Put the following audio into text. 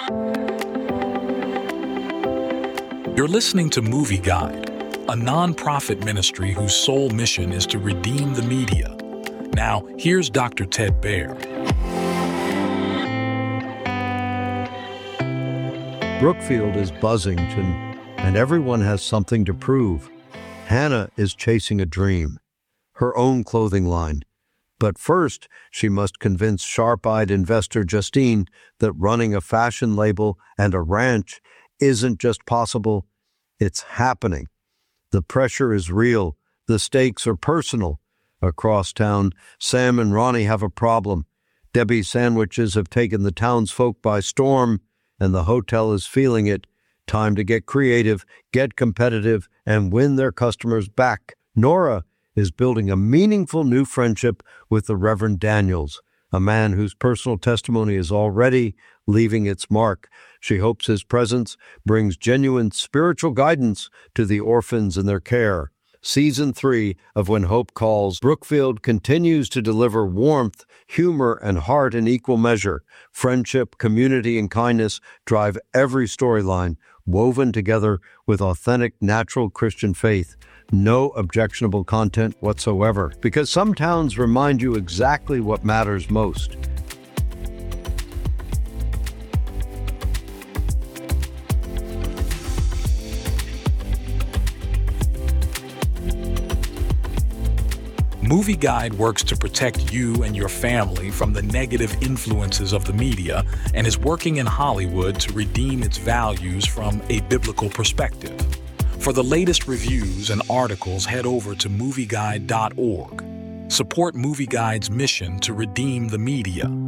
You're listening to Movie Guide, a non-profit ministry whose sole mission is to redeem the media. Now, here's Dr. Ted Baehr. Brookfield is Buzzington, and everyone has something to prove. Hannah is chasing a dream, her own clothing line. But first, she must convince sharp-eyed investor Justine that running a fashion label and a ranch isn't just possible, it's happening. The pressure is real. The stakes are personal. Across town, Sam and Ronnie have a problem. Debbie's sandwiches have taken the townsfolk by storm, and the hotel is feeling it. Time to get creative, get competitive, and win their customers back. Nora is building a meaningful new friendship with the Reverend Daniels, a man whose personal testimony is already leaving its mark. She hopes his presence brings genuine spiritual guidance to the orphans in their care. Season 3 of When Hope Calls, Brookfield continues to deliver warmth, humor, and heart in equal measure. Friendship, community, and kindness drive every storyline, woven together with authentic, natural Christian faith. No objectionable content whatsoever, because some towns remind you exactly what matters most. Movie Guide works to protect you and your family from the negative influences of the media and is working in Hollywood to redeem its values from a biblical perspective. For the latest reviews and articles, head over to movieguide.org. Support Movie Guide's mission to redeem the media.